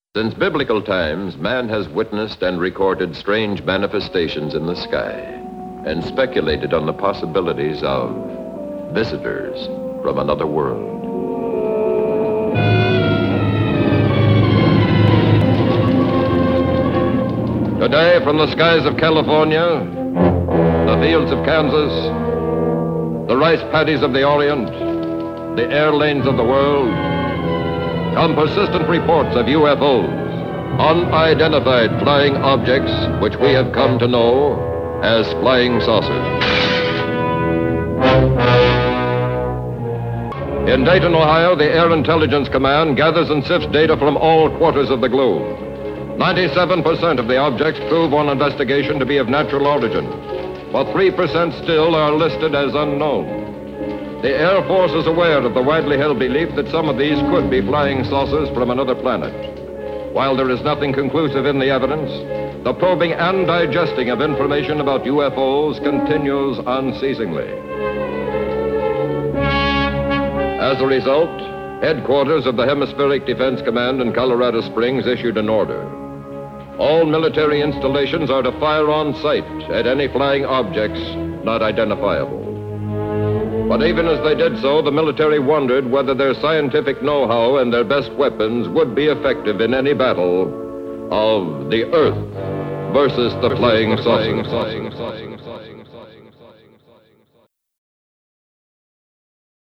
Since biblical times, man has witnessed and recorded strange manifestations in the sky and speculated on the possibilities of visitors from another world. Today, from the skies of California, the fields of Kansas, the rice paddies of the Orient, the air lanes of the world, come persistent reports of UFOs, unidentified flying objects which we have come to know as flying saucers. In Dayton, Ohio, the Air Intelligence Command gathers and sifts data from all quarters of the globe. 97% of the objects prove on investigation to be of natural origin, but 3% still are listed as unknown. The Air Force is aware of the widely held belief that some of these could be flying saucers from another planet. While there is nothing conclusive in the evidence, the probing and digesting of information about UFOs continues unceasingly. As a result, headquarters of the Hemispheric Defense Command in Colorado Springs issued an order. All military installations are to fire on sight at any flying objects not identifiable. But even as they did so, the military wondered whether their scientific know-how and their best weapons would be effective in any battle of the Earth versus the flying saucers.